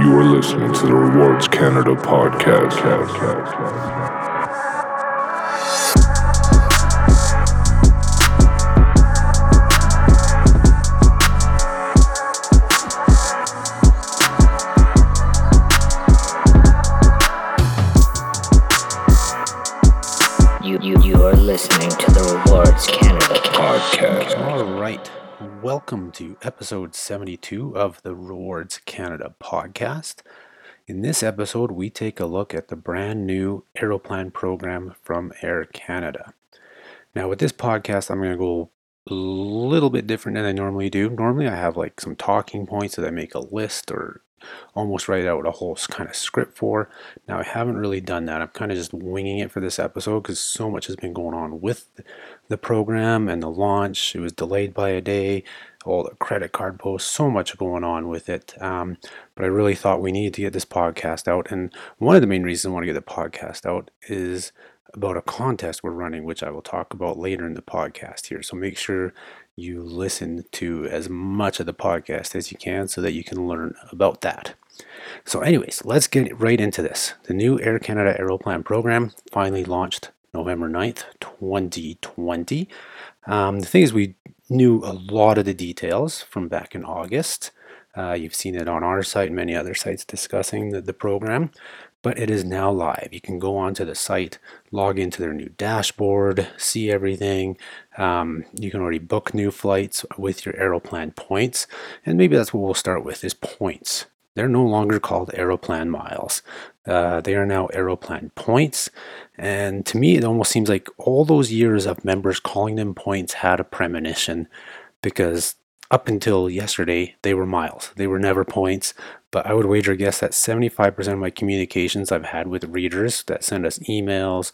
You are listening to the Rewards Canada podcast. You are listening to the Rewards Canada podcast. All right. Welcome to episode 72 of the Rewards Canada podcast. In this episode, we take a look at the brand new Aeroplan program from Air Canada. Now, with this podcast, I'm going to go a little bit different than I normally do. Normally, I have like some talking points that I make a list or almost write out a whole kind of script for. Now, I haven't really done that. I'm kind of just winging it for this episode because so much has been going on with the program and the launch. It was delayed by a day, all the credit card posts, so much going on with it. But I really thought we needed to get this podcast out. And one of the main reasons I want to get the podcast out is about a contest we're running, which I will talk about later in the podcast here. So make sure you listen to as much of the podcast as you can so that you can learn about that. So anyways, let's get right into this. The new Air Canada Aeroplan program finally launched November 9th, 2020. The thing is, we knew a lot of the details from back in August. You've seen it on our site and many other sites discussing the program, but it is now live. You can go onto the site, log into their new dashboard, see everything. You can already book new flights with your Aeroplan points, and maybe that's what we'll start with, is points. They're no longer called Aeroplan miles. They are now Aeroplan points, and to me it almost seems like all those years of members calling them points had a premonition, because up until yesterday, they were miles. They were never points, but I would wager a guess that 75% of my communications I've had with readers that send us emails,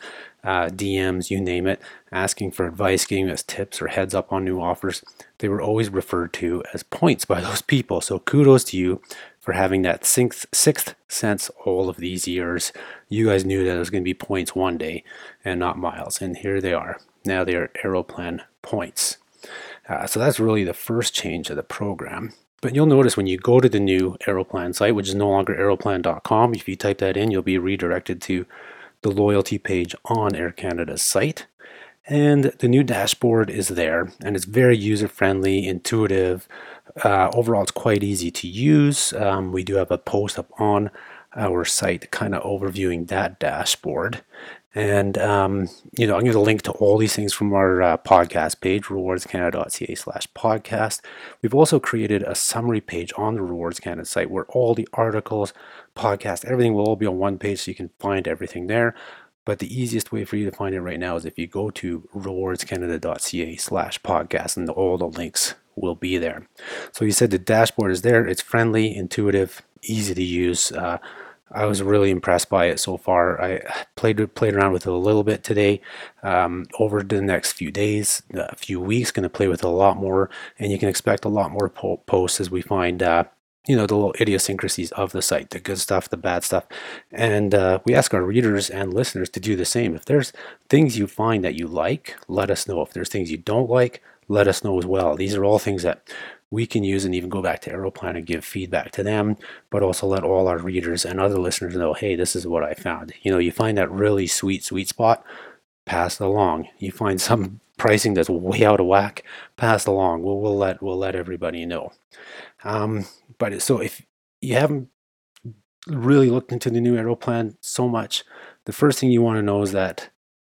DMs, you name it, asking for advice, giving us tips or heads up on new offers, they were always referred to as points by those people. So kudos to you for having that sixth sense all of these years. You guys knew that it was going to be points one day and not miles, and here they are. Now they are Aeroplan points. So that's really the first change of the program. But you'll notice when you go to the new Aeroplan site, which is no longer aeroplan.com, if you type that in, you'll be redirected to the loyalty page on Air Canada's site. And the new dashboard is there, and it's very user-friendly, intuitive. Overall, it's quite easy to use. We do have a post up on our site kind of overviewing that dashboard. And, I'm going to link to all these things from our podcast page, rewardscanada.ca/podcast. We've also created a summary page on the Rewards Canada site where all the articles, podcasts, everything will all be on one page, so you can find everything there. But the easiest way for you to find it right now is if you go to rewardscanada.ca/podcast, and all the links will be there. So you said the dashboard is there. It's friendly, intuitive, easy to use. I was really impressed by it so far. I played around with it a little bit today. Over the next few days, a few weeks, going to play with it a lot more, and you can expect a lot more posts as we find the little idiosyncrasies of the site, the good stuff, the bad stuff. And we ask our readers and listeners to do the same. If there's things you find that you like, let us know. If there's things you don't like, let us know as well. These are all things that we can use and even go back to Aeroplan and give feedback to them, but also let all our readers and other listeners know, hey, this is what I found. You find that really sweet spot, pass it along. You find some pricing that's way out of whack, pass it along. We'll let everybody know. But so if you haven't really looked into the new Aeroplan so much, the first thing you want to know is that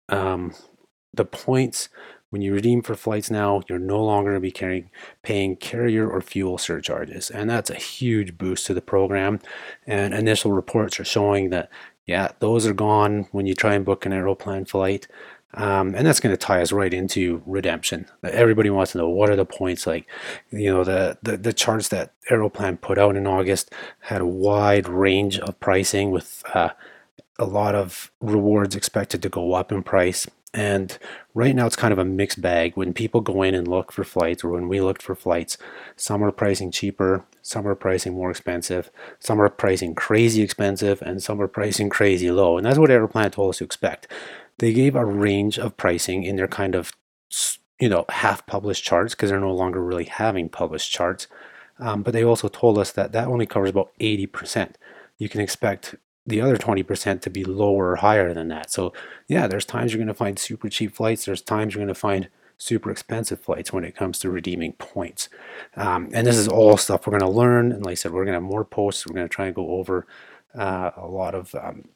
the points, when you redeem for flights now, you're no longer going to be paying carrier or fuel surcharges. And that's a huge boost to the program. And initial reports are showing that, those are gone when you try and book an Aeroplan flight. And that's going to tie us right into redemption. Everybody wants to know, what are the points like? The charts that Aeroplan put out in August had a wide range of pricing, with a lot of rewards expected to go up in price. And right now it's kind of a mixed bag. When people go in and look for flights, or when we looked for flights, some are pricing cheaper, some are pricing more expensive, some are pricing crazy expensive, and some are pricing crazy low. And that's what Aeroplan told us to expect. They gave a range of pricing in their kind of half published charts, because they're no longer really having published charts. But they also told us that that only covers about 80%. You can expect the other 20% to be lower or higher than that. So yeah, there's times you're going to find super cheap flights. There's times you're going to find super expensive flights when it comes to redeeming points. And this is all stuff we're going to learn. And like I said, we're going to have more posts. We're going to try and go over a lot of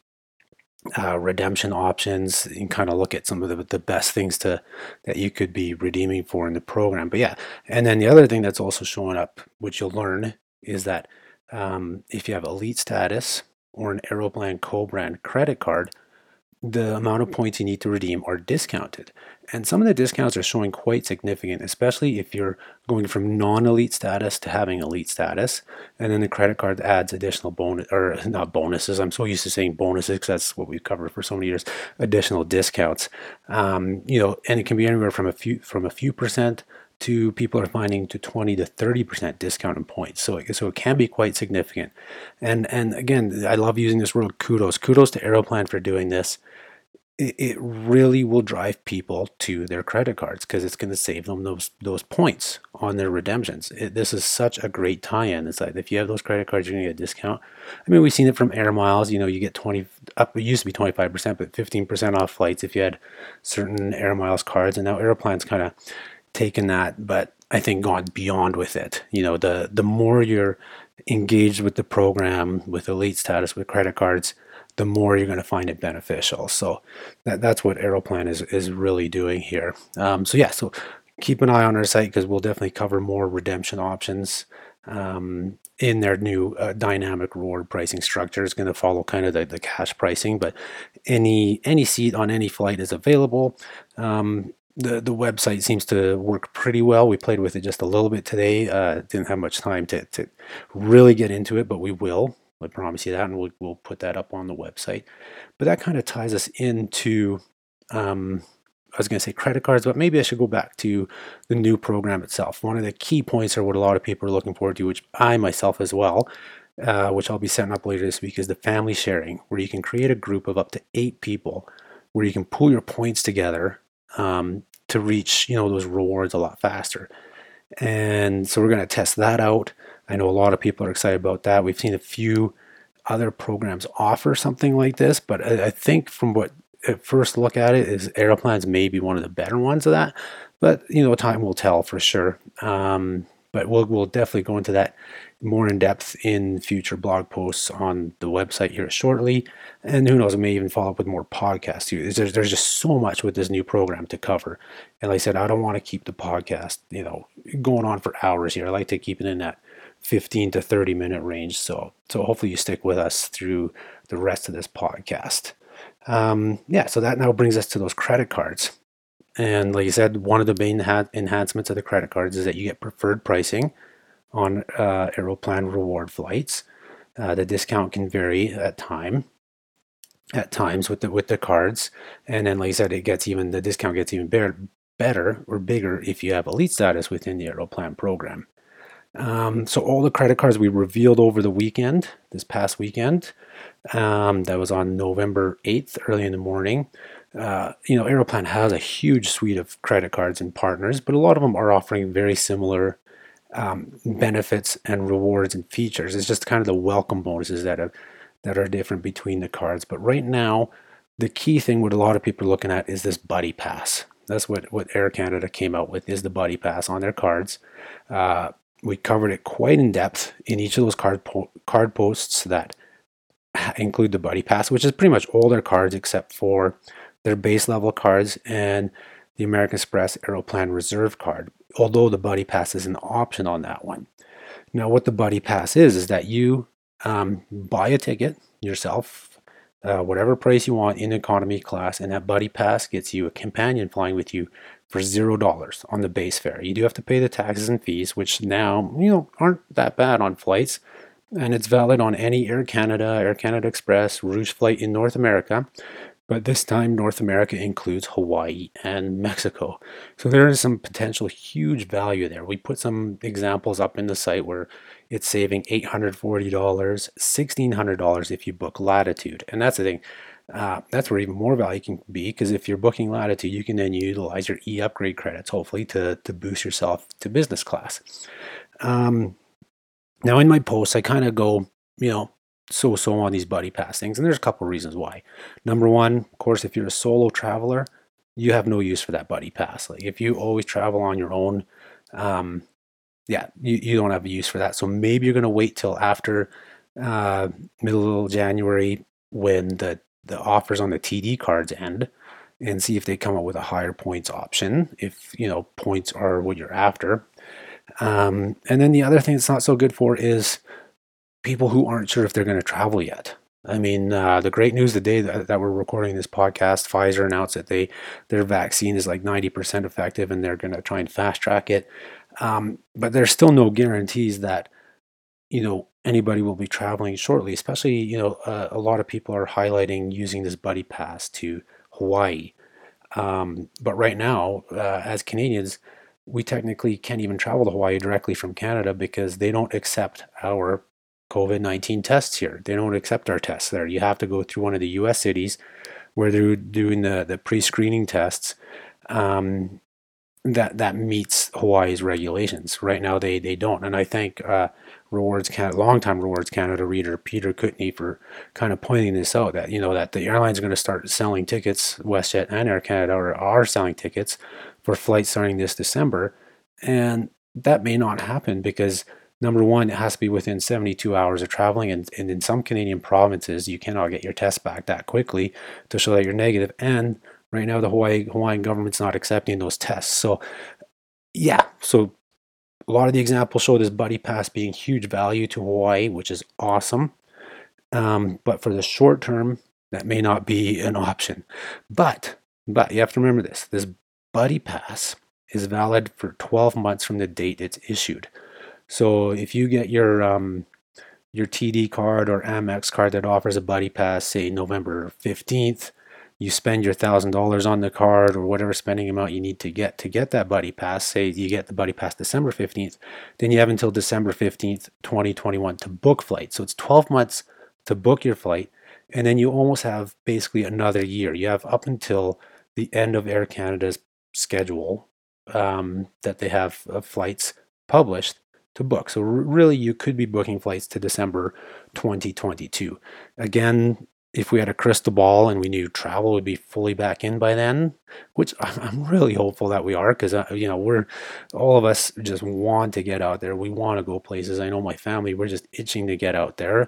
redemption options and kind of look at some of the best things that you could be redeeming for in the program. But yeah, and then the other thing that's also showing up, which you'll learn, is that if you have elite status or an Aeroplan co-brand credit card, the amount of points you need to redeem are discounted. And some of the discounts are showing quite significant, especially if you're going from non-elite status to having elite status. And then the credit card adds additional bonus, or not bonuses. I'm so used to saying bonuses because that's what we've covered for so many years. Additional discounts, and it can be anywhere from a few percent to people are finding to 20 to 30% discount in points. So it can be quite significant. And again, I love using this word kudos. Kudos to Aeroplan for doing this. It really will drive people to their credit cards because it's going to save them those points on their redemptions. This is such a great tie-in. It's like if you have those credit cards, you're going to get a discount. I mean, we've seen it from Air Miles. You get 20 up. It used to be 25%, but 15% off flights if you had certain Air Miles cards. And now Aeroplan's kind of taken that, but I think gone beyond with it. The more you're engaged with the program, with elite status, with credit cards, the more you're going to find it beneficial. So that's what Aeroplan is really doing here. So keep an eye on our site because we'll definitely cover more redemption options in their new dynamic reward pricing structure. Is going to follow kind of the cash pricing, but any seat on any flight is available. The website seems to work pretty well. We played with it just a little bit today. Didn't have much time to really get into it, but we will. I promise you that, and we'll put that up on the website. But that kind of ties us into, I was going to say credit cards, but maybe I should go back to the new program itself. One of the key points are what a lot of people are looking forward to, which I myself as well, which I'll be setting up later this week, is the family sharing, where you can create a group of up to 8 people, where you can pool your points together to reach those rewards a lot faster. And so we're going to test that out. I know a lot of people are excited about that. We've seen a few other programs offer something like this, but I think from what at first look at it is Aeroplan's maybe one of the better ones of that. But time will tell for sure. But we'll definitely go into that more in depth in future blog posts on the website here shortly. And who knows, I may even follow up with more podcasts too. There's just so much with this new program to cover. And like I said, I don't want to keep the podcast, going on for hours here. I like to keep it in that 15 to 30 minute range. So hopefully you stick with us through the rest of this podcast. So that now brings us to those credit cards. And like you said, one of the main enhancements of the credit cards is that you get preferred pricing on Aeroplan reward flights. The discount can vary at times with the cards, and then like I said, the discount gets even better or bigger if you have elite status within the Aeroplan program. So all the credit cards we revealed over the weekend, this past weekend, that was on November 8th, early in the morning. Aeroplan has a huge suite of credit cards and partners, but a lot of them are offering very similar benefits and rewards and features. It's just kind of the welcome bonuses that are different between the cards. But right now, the key thing what a lot of people are looking at is this Buddy Pass. That's what Air Canada came out with, is the Buddy Pass on their cards. We covered it quite in depth in each of those card posts that include the Buddy Pass, which is pretty much all their cards except for their base level cards and the American Express Aeroplan Reserve card, although the Buddy Pass is an option on that one. Now, what the Buddy Pass is that you buy a ticket yourself, whatever price you want in economy class, and that Buddy Pass gets you a companion flying with you for $0 on the base fare. You do have to pay the taxes and fees, which now aren't that bad on flights, and it's valid on any Air Canada Express, Rouge flight in North America. But this time, North America includes Hawaii and Mexico. So there is some potential huge value there. We put some examples up in the site where it's saving $840, $1,600 if you book Latitude. And that's the thing. That's where even more value can be, because if you're booking Latitude, you can then utilize your e-upgrade credits, hopefully, to boost yourself to business class. Now, in my posts, I kind of go, so on these buddy pass things, and there's a couple reasons why. Number one, of course, if you're a solo traveler, you have no use for that buddy pass. Like if you always travel on your own, um, yeah, you don't have a use for that. So maybe you're going to wait till after uh, middle of January when the offers on the TD cards end and see if they come up with a higher points option, if points are what you're after. And then the other thing it's not so good for is people who aren't sure if they're going to travel yet. I mean, the great news the day that we're recording this podcast, Pfizer announced that their vaccine is like 90% effective and they're going to try and fast track it. But there's still no guarantees that anybody will be traveling shortly. Especially, a lot of people are highlighting using this buddy pass to Hawaii. But right now, as Canadians, we technically can't even travel to Hawaii directly from Canada because they don't accept our COVID-19 tests here. They don't accept our tests there. You have to go through one of the US cities where they're doing the pre-screening tests that meets Hawaii's regulations. Right now, they don't. And I thank Rewards Canada, longtime Rewards Canada reader Peter Kutney for kind of pointing this out, that that the airlines are going to start selling tickets. WestJet and Air Canada are selling tickets for flights starting this December, and that may not happen because number one, it has to be within 72 hours of traveling, and in some Canadian provinces, you cannot get your test back that quickly to show that you're negative. And right now, the Hawaiian government's not accepting those tests. So yeah, so a lot of the examples show this buddy pass being huge value to Hawaii, which is awesome. But for the short term, that may not be an option. But you have to remember this: this buddy pass is valid for 12 months from the date it's issued. So if you get your TD card or Amex card that offers a buddy pass, say November 15th, you spend your $1,000 on the card or whatever spending amount you need to get that buddy pass. Say you get the buddy pass December 15th, then you have until December 15th, 2021 to book flights. So it's 12 months to book your flight, and then you almost have basically another year. You have up until the end of Air Canada's schedule that they have flights published to book. So really, you could be booking flights to December 2022. Again, if we had a crystal ball and we knew travel would be fully back in by then, which I'm really hopeful that we are, because we're all of us just want to get out there. We want to go places. I know my family, we're just itching to get out there.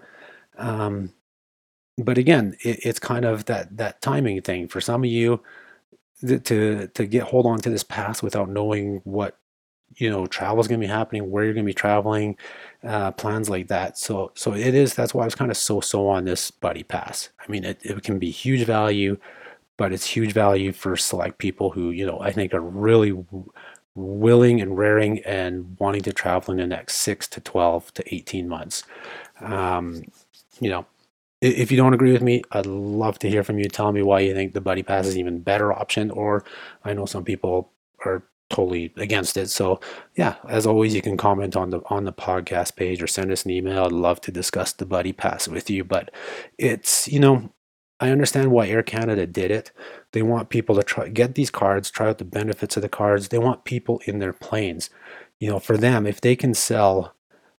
But again, it's kind of that timing thing for some of you to get hold on to this pass without knowing what travel is going to be happening, where you're going to be traveling, plans like that. So it is. That's why I was kind of so on this buddy pass. I mean, it can be huge value, but it's huge value for select people who I think are really willing and raring and wanting to travel in the next 6 to 12 to 18 months. You know, if you don't agree with me, I'd love to hear from you. Tell me why you think the buddy pass is an even better option, or I know some people are totally against it. So yeah, as always, you can comment on the podcast page or send us an email. I'd love to discuss the buddy pass with you. But it's I understand why Air Canada did it. They want people to get these cards, try out the benefits of the cards. They want people in their planes. For them, if they can sell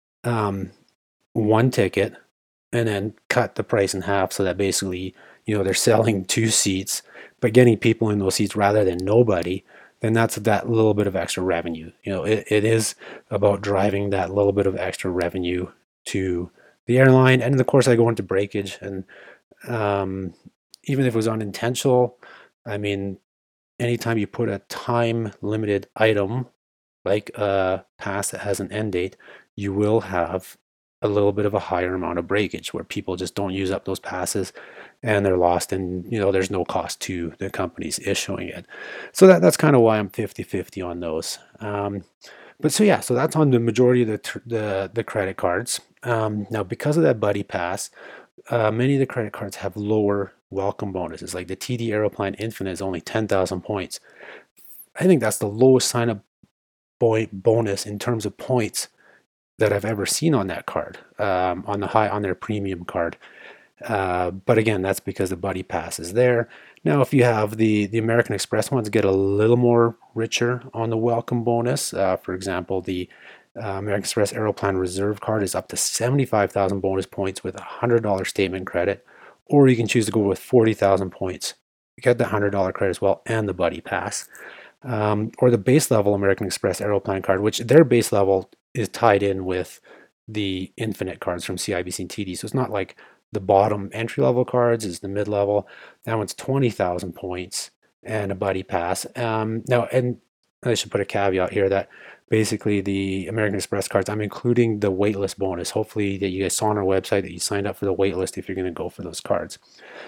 one ticket and then cut the price in half, so that basically they're selling two seats but getting people in those seats rather than nobody, then that's that little bit of extra revenue. It is about driving that little bit of extra revenue to the airline. And of course, I go into breakage, and even if it was unintentional, I mean, anytime you put a time limited item like a pass that has an end date, you will have a little bit of a higher amount of breakage where people just don't use up those passes and they're lost, and there's no cost to the companies issuing it. So that's kind of why I'm 50-50 on those. But so yeah, so that's on the majority of the credit cards. Now, because of that buddy pass, many of the credit cards have lower welcome bonuses. Like the TD Aeroplan Infinite is only 10,000 points. I think that's the lowest sign up bonus in terms of points that I've ever seen on that card, on their premium card. But again, that's because the buddy pass is there. Now, if you have the American Express ones, get a little more richer on the welcome bonus. For example, the American Express Aeroplan Reserve card is up to 75,000 bonus points with a $100 statement credit, or you can choose to go with 40,000 points. You get the $100 credit as well and the Buddy Pass. Or the base level American Express Aeroplan card, which their base level is tied in with the Infinite cards from CIBC and TD. So it's not like the bottom entry level cards is the mid level. That one's 20,000 points and a Buddy Pass. Now, and I should put a caveat here that basically the American Express cards, I'm including the waitlist bonus. Hopefully that you guys saw on our website that you signed up for the waitlist if you're going to go for those cards.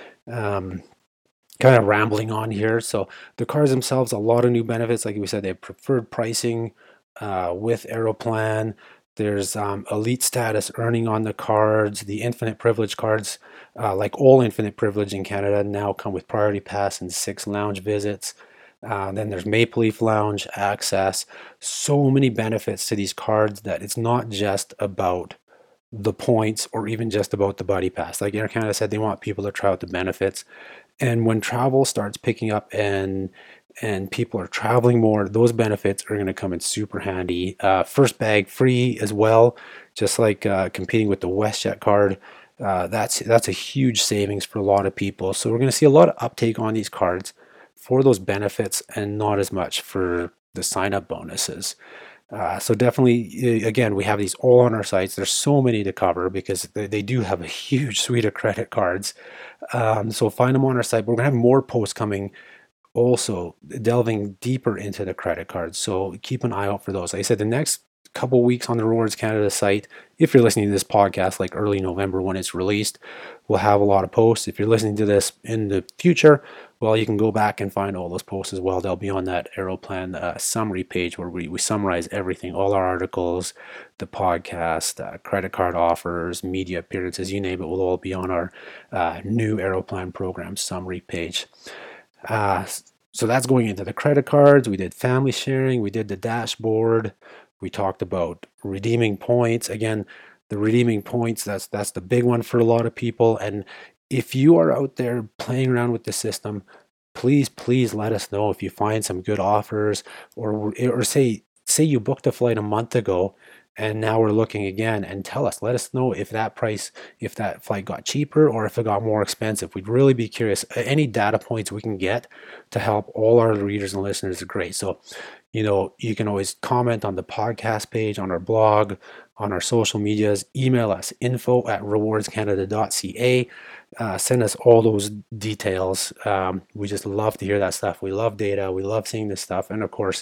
Kind of rambling on here. So the cards themselves, a lot of new benefits. Like we said, they have preferred pricing with Aeroplan. There's elite status earning on the cards. The infinite privilege cards, like all infinite privilege in Canada, now come with priority pass and 6 lounge visits. Then there's Maple Leaf Lounge access. So many benefits to these cards that it's not just about the points or even just about the Buddy Pass. Like Air Canada said, they want people to try out the benefits. And when travel starts picking up and people are traveling more, those benefits are going to come in super handy. First bag free as well, just like competing with the WestJet card. That's a huge savings for a lot of people. So we're going to see a lot of uptake on these cards for those benefits and not as much for the sign-up bonuses. So definitely, again, we have these all on our sites. There's so many to cover because they do have a huge suite of credit cards. So find them on our site. We're going to have more posts coming also delving deeper into the credit cards. So keep an eye out for those. Like I said, the next couple weeks on the Rewards Canada site, if you're listening to this podcast like early November when it's released, we'll have a lot of posts. If you're listening to this in the future, well, you can go back and find all those posts as well. They'll be on that Aeroplan summary page where we summarize everything, all our articles, the podcast, credit card offers, media appearances, you name it, will all be on our new Aeroplan program summary page. So that's going into the credit cards. We did family sharing. We did the dashboard. We talked about redeeming points. Again, the redeeming points, that's the big one for a lot of people. And if you are out there playing around with the system, please let us know if you find some good offers, or say you booked a flight a month ago and now we're looking again, and let us know if that flight got cheaper or if it got more expensive. We'd really be curious. Any data points we can get to help all our readers and listeners is great. So, you can always comment on the podcast page, on our blog, on our social medias, email us info@rewardscanada.ca. Send us all those details. We just love to hear that stuff. We love data. We love seeing this stuff. And of course,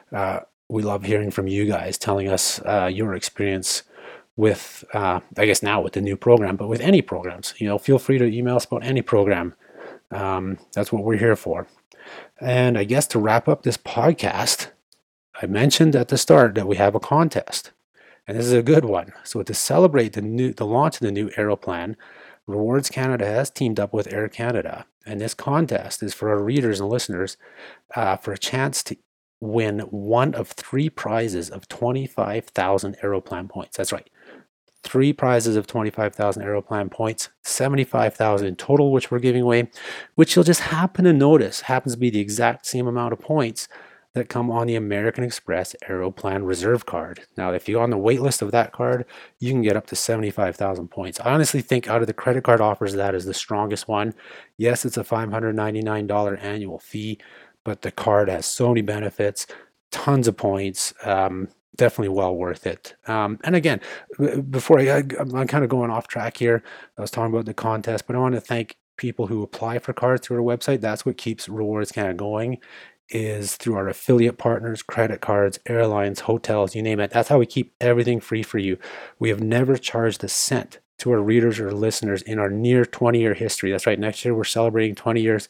we love hearing from you guys, telling us your experience with, I guess now with the new program, but with any programs. Feel free to email us about any program. That's what we're here for. And I guess to wrap up this podcast, I mentioned at the start that we have a contest, and this is a good one. So to celebrate the launch of the new Aeroplan, Rewards Canada has teamed up with Air Canada, and this contest is for our readers and listeners for a chance to win one of 3 prizes of 25,000 Aeroplan points. That's right. 3 prizes of 25,000 Aeroplan points, 75,000 in total, which we're giving away, which you'll just happen to notice happens to be the exact same amount of points that come on the American Express Aeroplan Reserve card. Now, if you're on the wait list of that card, you can get up to 75,000 points. I honestly think out of the credit card offers, that is the strongest one. Yes, it's a $599 annual fee, but the card has so many benefits, tons of points, definitely well worth it. And again, before I'm kind of going off track here. I was talking about the contest, but I want to thank people who apply for cards through our website. That's what keeps Rewards Canada going, is through our affiliate partners, credit cards, airlines, hotels, you name it. That's how we keep everything free for you. We have never charged a cent to our readers or listeners in our near 20-year history. That's right. Next year we're celebrating 20 years.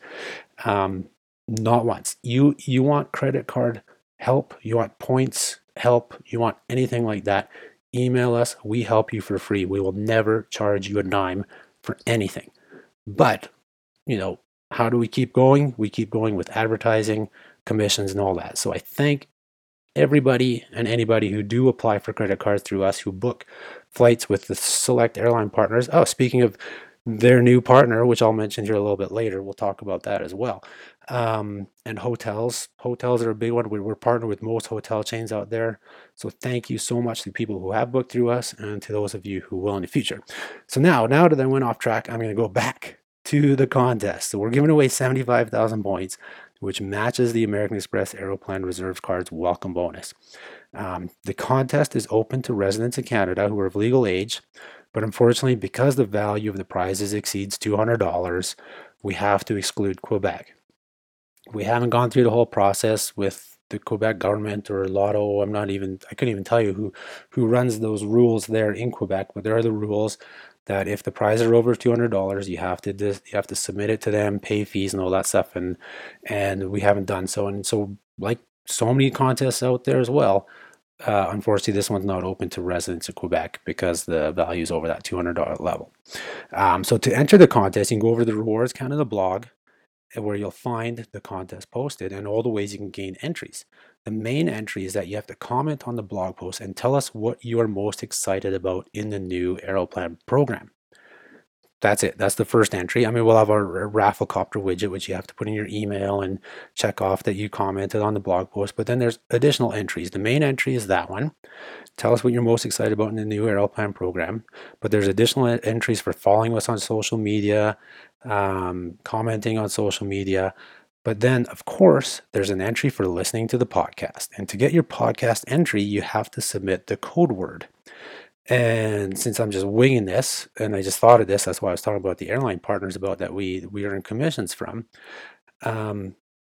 Not once. You want credit card help, you want points help, you want anything like that, email us. We help you for free. We will never charge you a dime for anything. But, how do we keep going? We keep going with advertising, commissions, and all that. So I thank everybody and anybody who do apply for credit cards through us, who book flights with the select airline partners. Oh, speaking of their new partner, which I'll mention here a little bit later. We'll talk about that as well. And hotels. Hotels are a big one. We're partnered with most hotel chains out there. So thank you so much to people who have booked through us and to those of you who will in the future. So now that I went off track, I'm going to go back to the contest. So we're giving away 75,000 points, which matches the American Express Aeroplan Reserves Card's welcome bonus. The contest is open to residents in Canada who are of legal age, but unfortunately, because the value of the prizes exceeds $200, we have to exclude Quebec. We haven't gone through the whole process with the Quebec government or Lotto. I couldn't even tell you who runs those rules there in Quebec, but there are the rules that if the prizes are over $200, you have to submit it to them, pay fees and all that stuff, and we haven't done so. And so, like so many contests out there as well, unfortunately, this one's not open to residents of Quebec because the value is over that $200 level. So to enter the contest, you can go over to the Rewards Canada blog, where you'll find the contest posted and all the ways you can gain entries. The main entry is that you have to comment on the blog post and tell us what you are most excited about in the new Aeroplan program. That's it. That's the first entry. I mean, we'll have our Rafflecopter widget, which you have to put in your email and check off that you commented on the blog post. But then there's additional entries. The main entry is that one. Tell us what you're most excited about in the new Aeroplan program. But there's additional entries for following us on social media, commenting on social media. But then, of course, there's an entry for listening to the podcast. And to get your podcast entry, you have to submit the code word. And since I'm just winging this, and I just thought of this, that's why I was talking about the airline partners about that we earn commissions from. The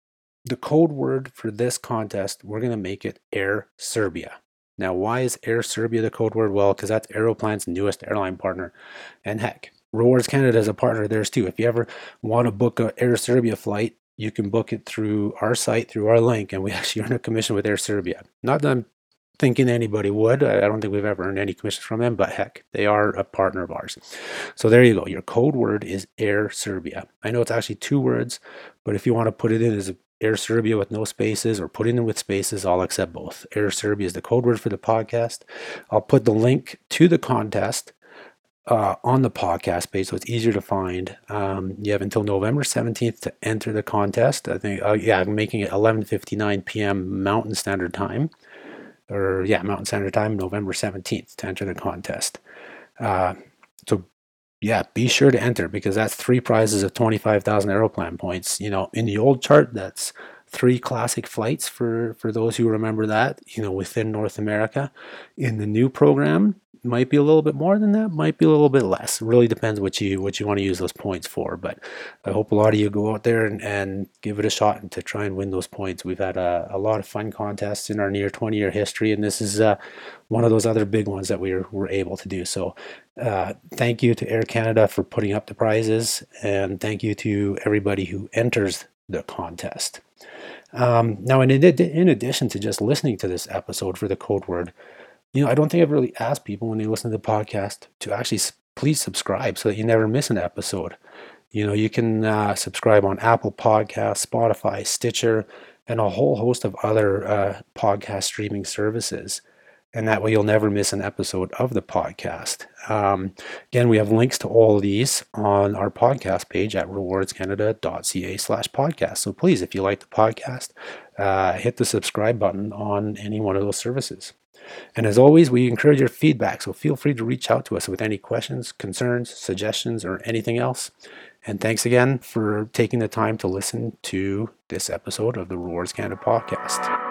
code word for this contest, we're going to make it Air Serbia. Now, why is Air Serbia the code word? Well, because that's Aeroplan's newest airline partner. And heck, Rewards Canada is a partner of theirs too. If you ever want to book an Air Serbia flight, you can book it through our site, through our link, and we actually earn a commission with Air Serbia. Not that I'm thinking anybody would. I don't think we've ever earned any commissions from them, but heck, they are a partner of ours. So there you go. Your code word is Air Serbia. I know it's actually 2 words, but if you want to put it in as Air Serbia with no spaces or put it in with spaces, I'll accept both. Air Serbia is the code word for the podcast. I'll put the link to the contest on the podcast page, so it's easier to find. You have until November 17th to enter the contest. I think, I'm making it 11:59 p.m. Mountain Standard Time. Mountain Standard Time, November 17th to enter the contest. So be sure to enter, because that's 3 prizes of 25,000 Aeroplan points. In the old chart, that's 3 classic flights for those who remember that, within North America. In the new program, might be a little bit more than that, might be a little bit less. It really depends what you want to use those points for. But I hope a lot of you go out there and give it a shot and to try and win those points. We've had a lot of fun contests in our near 20-year history, and this is one of those other big ones that we're able to do. So thank you to Air Canada for putting up the prizes, and thank you to everybody who enters the contest. Now, in addition to just listening to this episode for the code word, I don't think I've really asked people when they listen to the podcast to actually please subscribe so that you never miss an episode. You can subscribe on Apple Podcasts, Spotify, Stitcher, and a whole host of other podcast streaming services. And that way you'll never miss an episode of the podcast. Again, we have links to all of these on our podcast page at rewardscanada.ca/podcast. So please, if you like the podcast, hit the subscribe button on any one of those services. And as always, we encourage your feedback, so feel free to reach out to us with any questions, concerns, suggestions, or anything else. And thanks again for taking the time to listen to this episode of the Rewards Canada podcast.